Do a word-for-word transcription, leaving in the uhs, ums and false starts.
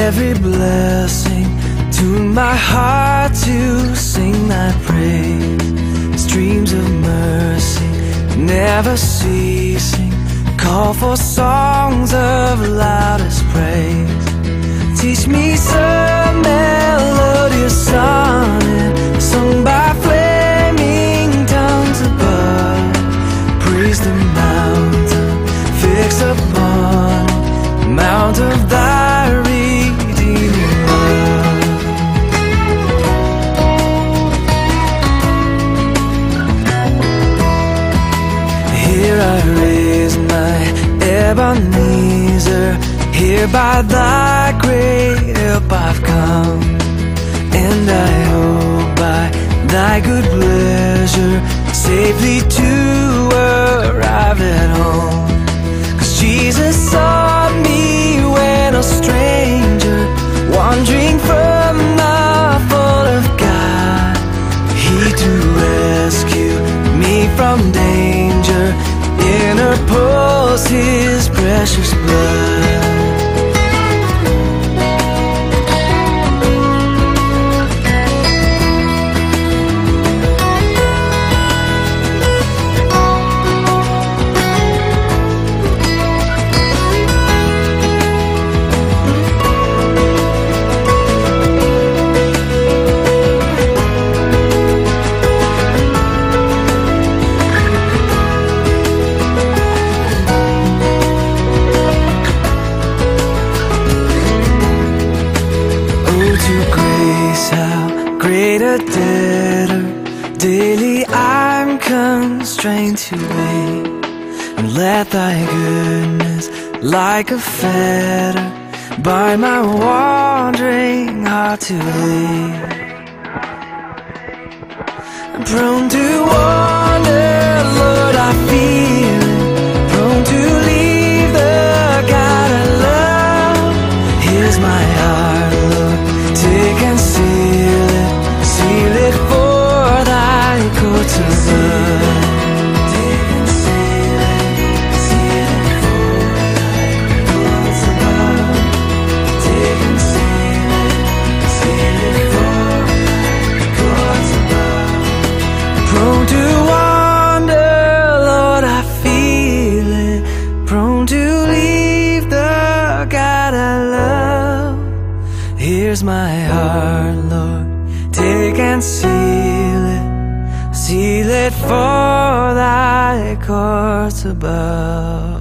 every blessing. Tune my heart to sing thy praise. Streams of mercy never ceasing, call for songs of loudest praise. Teach me some melodious sonnet sung by flaming tongues above. Praise the mountain, fix upon the mount of thy redeeming love. Here I raise my Ebenezer, here by thy great help I've come, and I hope by thy good pleasure safely to arrive at home. 'Cause Jesus saw me when a stranger, wandering from the fold of God. He to rescue me from danger interposed his precious blood. Great a debtor, daily I'm constrained to wait, and let thy goodness like a fetter bind my wandering heart to thee. I'm prone to wander, Lord, I feel it, prone to leave the God I love. Here's my heart, Lord, take and seal it, seal it for thy courts above. Take and seal it, seal it for thy courts above. Take and seal it, seal it for thy courts above. Prone to wander, Lord, I feel it, prone to leave the God I love. Here's my heart, Lord, take and seal it, seal it for thy courts above.